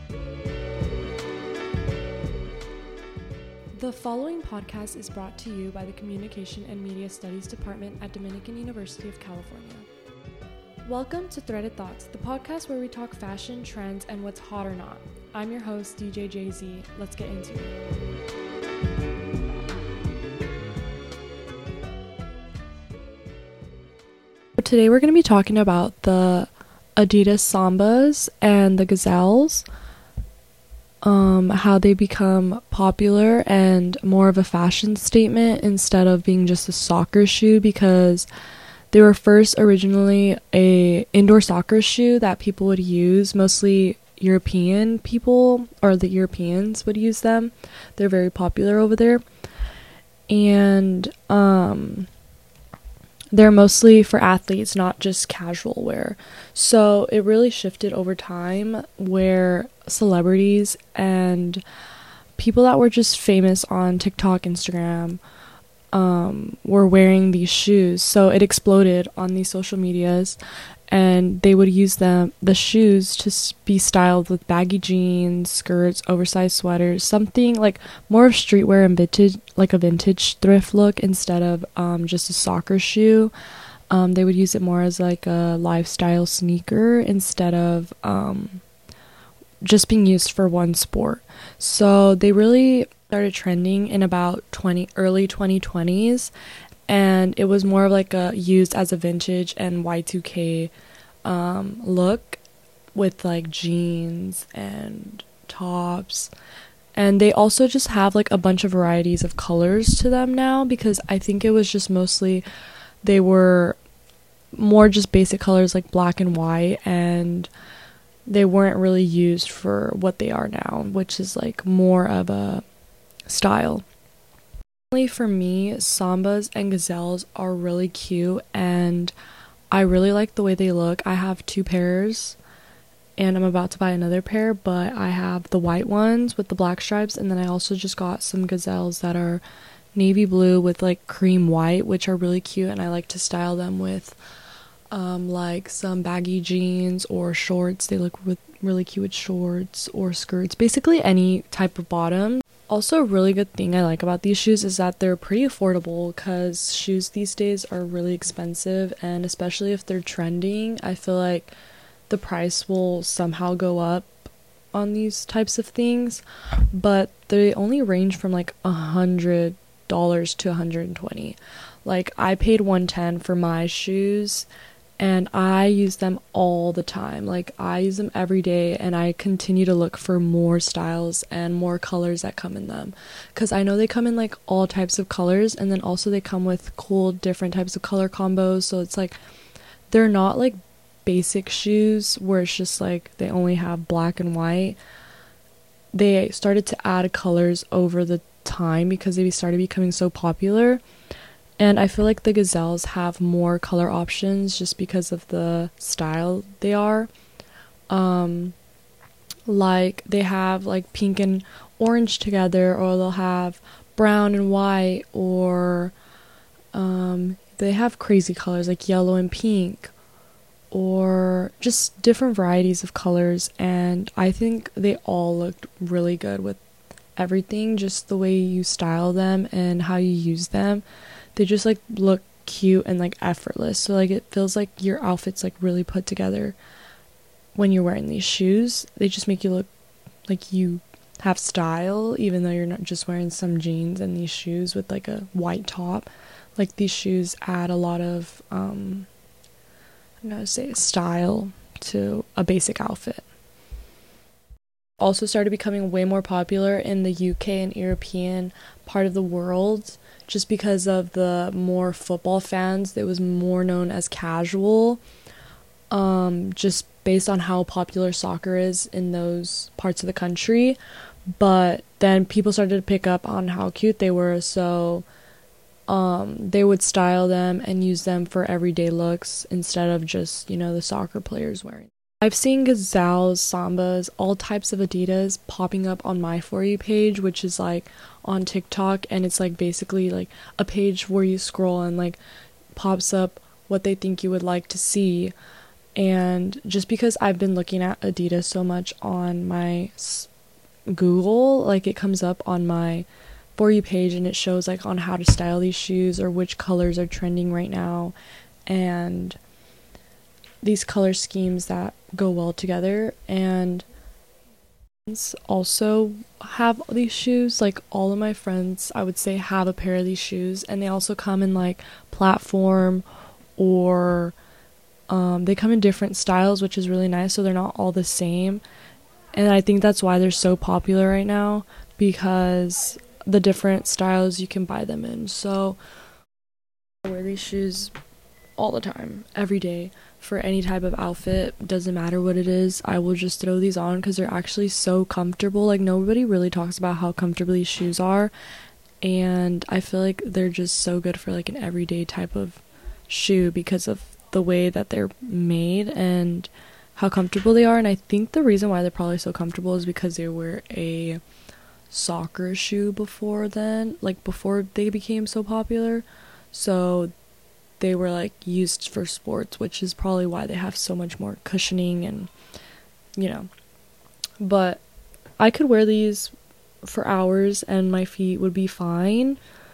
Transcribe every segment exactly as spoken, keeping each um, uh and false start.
The following podcast is brought to you by the Communication and Media Studies Department at Dominican University of California. Welcome to Threaded Thoughts, the podcast where we talk fashion, trends, and what's hot or not. I'm your host, D J J Z. Let's get into it. Today we're going to be talking about the Adidas Sambas and the Gazelles. Um, how they become popular and more of a fashion statement instead of being just a soccer shoe, because they were first originally a indoor soccer shoe that people would use. Mostly European people, or the Europeans would use them. They're very popular over there. And um they're mostly for athletes, not just casual wear. So it really shifted over time where celebrities and people that were just famous on TikTok, Instagram, um, were wearing these shoes. So it exploded on these social medias, and they would use them, the shoes, to be styled with baggy jeans, skirts, oversized sweaters, something like more of streetwear and vintage, like a vintage thrift look instead of um, just a soccer shoe. Um, they would use it more as like a lifestyle sneaker instead of um, just being used for one sport. So they really started trending in about twenty early twenty twenties. And it was more of like a used as a vintage and Y two K um, look with like jeans and tops. And they also just have like a bunch of varieties of colors to them now, because I think it was just mostly they were more just basic colors like black and white, and they weren't really used for what they are now, which is like more of a style. For me, Sambas and Gazelles are really cute, and I really like the way they look. I have two pairs, and I'm about to buy another pair, but I have the white ones with the black stripes, and then I also just got some Gazelles that are navy blue with like cream white, which are really cute, and I like to style them with um, like some baggy jeans or shorts. They look with really cute with shorts or skirts, basically any type of bottom. Also, a really good thing I like about these shoes is that they're pretty affordable, because shoes these days are really expensive, and especially if they're trending, I feel like the price will somehow go up on these types of things. But they only range from like a hundred dollars to a hundred and twenty. Like, I paid one ten for my shoes, and I use them all the time. Like, I use them every day, and I continue to look for more styles and more colors that come in them, because I know they come in like all types of colors, and then also they come with cool different types of color combos. So it's like they're not like basic shoes where it's just like they only have black and white. They started to add colors over the time because they started becoming so popular. And I feel like the Gazelles have more color options just because of the style they are. Um, like, they have like pink and orange together, or they'll have brown and white, or um, they have crazy colors like yellow and pink, or just different varieties of colors. And I think they all looked really good with everything, just the way you style them and how you use them. They just like look cute and like effortless. So like it feels like your outfit's like really put together when you're wearing these shoes. They just make you look like you have style, even though you're not just wearing some jeans and these shoes with like a white top. Like, these shoes add a lot of um I'm gonna say style to a basic outfit. Also started becoming way more popular in the U K and European part of the world, just because of the more football fans. It was more known as casual, um, just based on how popular soccer is in those parts of the country. But then people started to pick up on how cute they were, so um, they would style them and use them for everyday looks instead of just, you know, the soccer players wearing. I've seen Gazelles, Sambas, all types of Adidas popping up on my For You page, which is like on TikTok, and it's like basically like a page where you scroll and like pops up what they think you would like to see. And just because I've been looking at Adidas so much on my Google, like it comes up on my For You page and it shows like on how to style these shoes or which colors are trending right now and these color schemes that go well together. And also have these shoes, like all of my friends I would say have a pair of these shoes, and they also come in like platform or um, they come in different styles, which is really nice, so they're not all the same. And I think that's why they're so popular right now, because the different styles you can buy them in. So I wear these shoes all the time, every day, for any type of outfit. Doesn't matter what it is, I will just throw these on because they're actually so comfortable. Like nobody really talks about how comfortable these shoes are, and I feel like they're just so good for like an everyday type of shoe because of the way that they're made and how comfortable they are. And I think the reason why they're probably so comfortable is because they were a soccer shoe before then, like before they became so popular, so they were like used for sports, which is probably why they have so much more cushioning and, you know. But I could wear these for hours and my feet would be fine,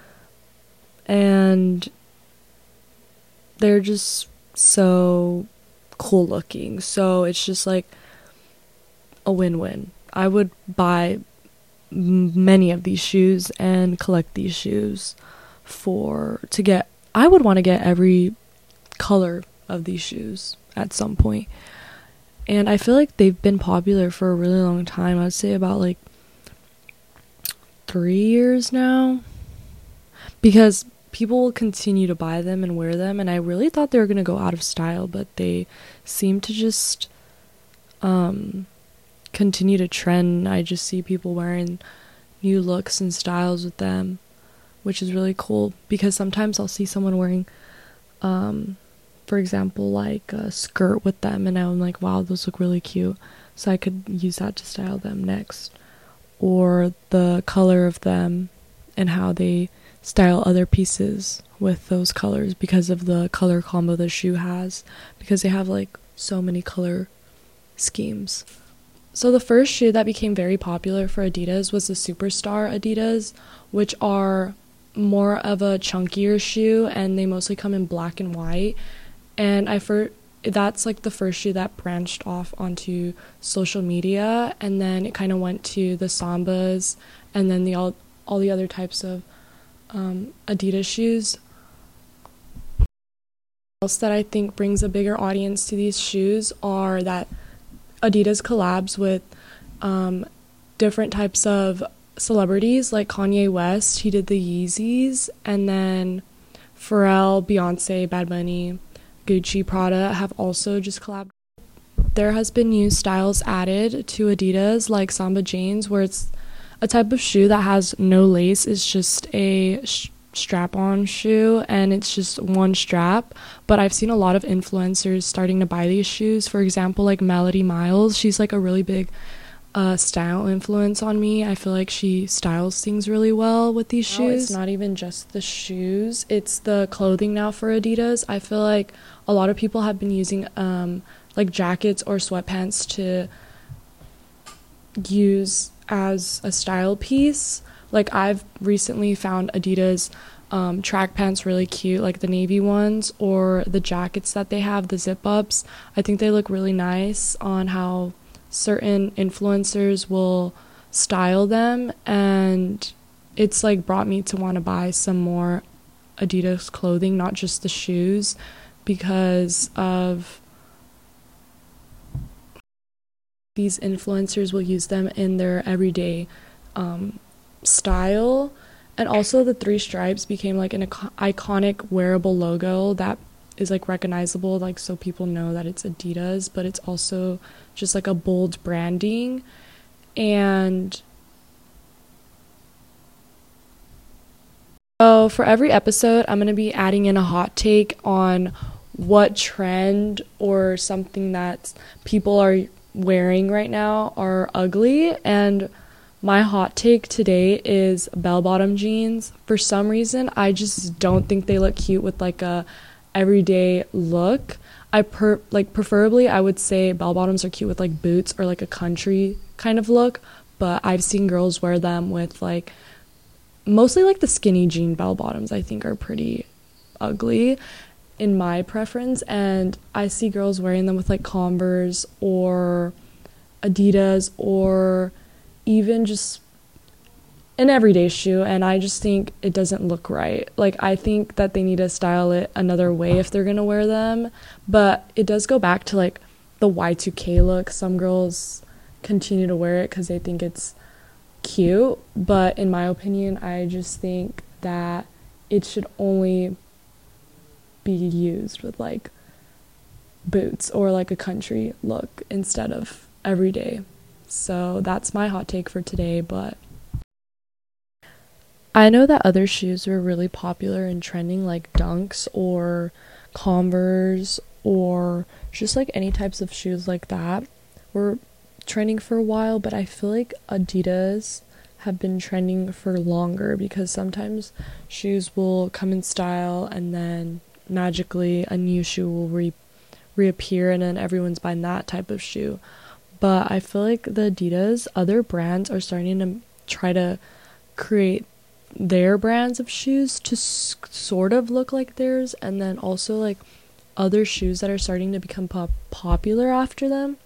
and they're just so cool looking. So it's just like a win-win. I would buy m- many of these shoes and collect these shoes for to get I would want to get every color of these shoes at some point. And I feel like they've been popular for a really long time. I'd say about like three years now, because people will continue to buy them and wear them, and I really thought they were going to go out of style, but they seem to just um, continue to trend. I just see people wearing new looks and styles with them, which is really cool, because sometimes I'll see someone wearing, um, for example, like a skirt with them, and I'm like, wow, those look really cute, so I could use that to style them next. Or the color of them and how they style other pieces with those colors because of the color combo the shoe has, because they have like so many color schemes. So the first shoe that became very popular for Adidas was the Superstar Adidas, which are more of a chunkier shoe, and they mostly come in black and white. And I for that's like the first shoe that branched off onto social media, and then it kind of went to the Sambas and then the all all the other types of um, Adidas shoes. Else that I think brings a bigger audience to these shoes are that Adidas collabs with um, different types of celebrities, like Kanye West, he did the Yeezys, and then Pharrell, Beyonce, Bad Bunny, Gucci, Prada have also just collabed. There has been new styles added to Adidas, like Samba Jeans, where it's a type of shoe that has no lace. It's just a sh- strap-on shoe, and it's just one strap. But I've seen a lot of influencers starting to buy these shoes. For example, like Melody Miles, she's like a really big uh, style influence on me. I feel like she styles things really well with these shoes. Now, it's not even just the shoes, it's the clothing now for Adidas. I feel like a lot of people have been using um, like jackets or sweatpants to use as a style piece. Like I've recently found Adidas um, track pants really cute, like the navy ones, or the jackets that they have, the zip ups. I think they look really nice on how certain influencers will style them, and it's like brought me to want to buy some more Adidas clothing, not just the shoes, because of these influencers will use them in their everyday um, style. And also the three stripes became like an iconic wearable logo that is like recognizable, like so people know that it's Adidas, but it's also just like a bold branding. And so for every episode, I'm going to be adding in a hot take on what trend or something that people are wearing right now are ugly. And my hot take today is bell-bottom jeans. For some reason, I just don't think they look cute with like a everyday look. I per like preferably I would say bell bottoms are cute with like boots or like a country kind of look, but I've seen girls wear them with like mostly like the skinny jean bell bottoms. I think are pretty ugly in my preference, and I see girls wearing them with like Converse or Adidas or even just an everyday shoe, and I just think it doesn't look right. Like, I think that they need to style it another way if they're gonna wear them, but it does go back to like the Y two K look. Some girls continue to wear it because they think it's cute, but in my opinion, I just think that it should only be used with like boots or like a country look instead of everyday. So that's my hot take for today. But I know that other shoes were really popular and trending, like Dunks or Converse or just like any types of shoes like that were trending for a while, but I feel like Adidas have been trending for longer because sometimes shoes will come in style and then magically a new shoe will re- reappear and then everyone's buying that type of shoe. But I feel like the Adidas, other brands are starting to try to create their brands of shoes to s- sort of look like theirs, and then also like other shoes that are starting to become pop- popular after them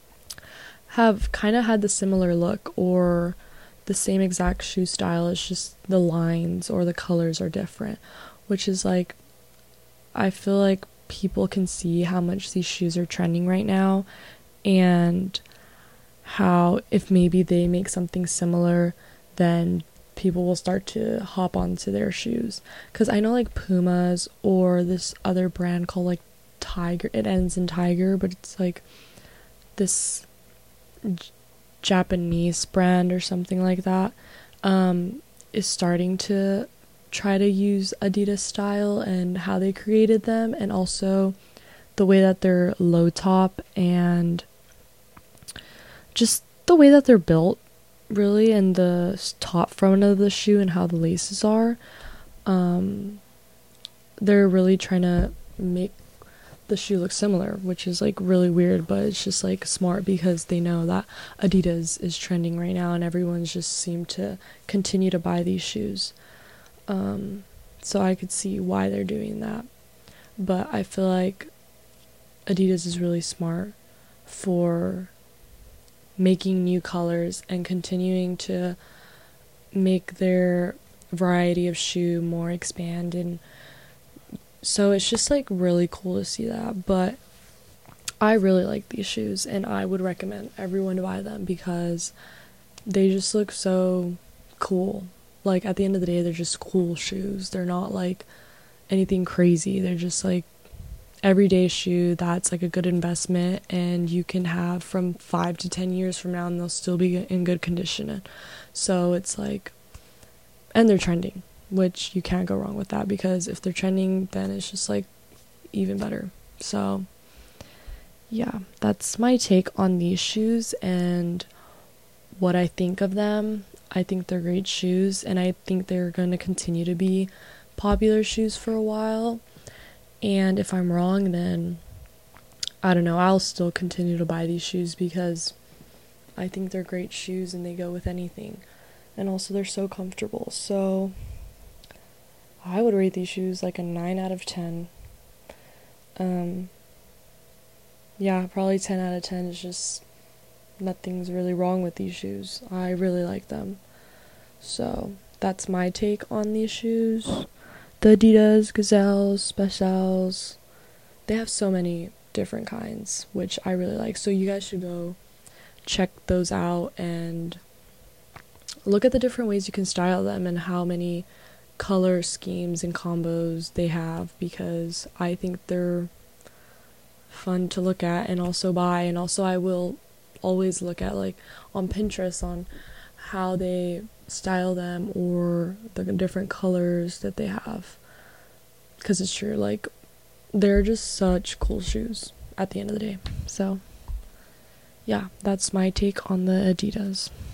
have kind of had the similar look or the same exact shoe style. It's just the lines or the colors are different, which is like, I feel like people can see how much these shoes are trending right now, and how if maybe they make something similar, then people will start to hop onto their shoes. Because I know like Pumas or this other brand called like Tiger, it ends in Tiger, but it's like this J- Japanese brand or something like that, um, is starting to try to use Adidas style and how they created them, and also the way that they're low top and just the way that they're built, really, and the top front of the shoe and how the laces are. Um, they're really trying to make the shoe look similar, which is like really weird, but it's just like smart because they know that Adidas is trending right now and everyone's just seemed to continue to buy these shoes. Um, so I could see why they're doing that. But I feel like Adidas is really smart for making new colors and continuing to make their variety of shoe more expand, and so it's just like really cool to see that. But I really like these shoes and I would recommend everyone to buy them because they just look so cool. Like, at the end of the day, they're just cool shoes. They're not like anything crazy. They're just like everyday shoe that's like a good investment and you can have from five to ten years from now and they'll still be in good condition. So it's like, and they're trending, which you can't go wrong with that, because if they're trending, then it's just like even better. So yeah, that's my take on these shoes and what I think of them. I think they're great shoes and I think they're going to continue to be popular shoes for a while. And if I'm wrong, then I don't know, I'll still continue to buy these shoes because I think they're great shoes and they go with anything. And also they're so comfortable. So I would rate these shoes like a nine out of ten. Um, yeah, probably ten out of ten. It's just nothing's really wrong with these shoes. I really like them. So that's my take on these shoes. The Adidas, Gazelles, Specials, they have so many different kinds, which I really like. So you guys should go check those out and look at the different ways you can style them and how many color schemes and combos they have, because I think they're fun to look at and also buy. And also I will always look at like on Pinterest on how they style them or the different colors that they have, because it's true, like they're just such cool shoes at the end of the day. So yeah, that's my take on the Adidas.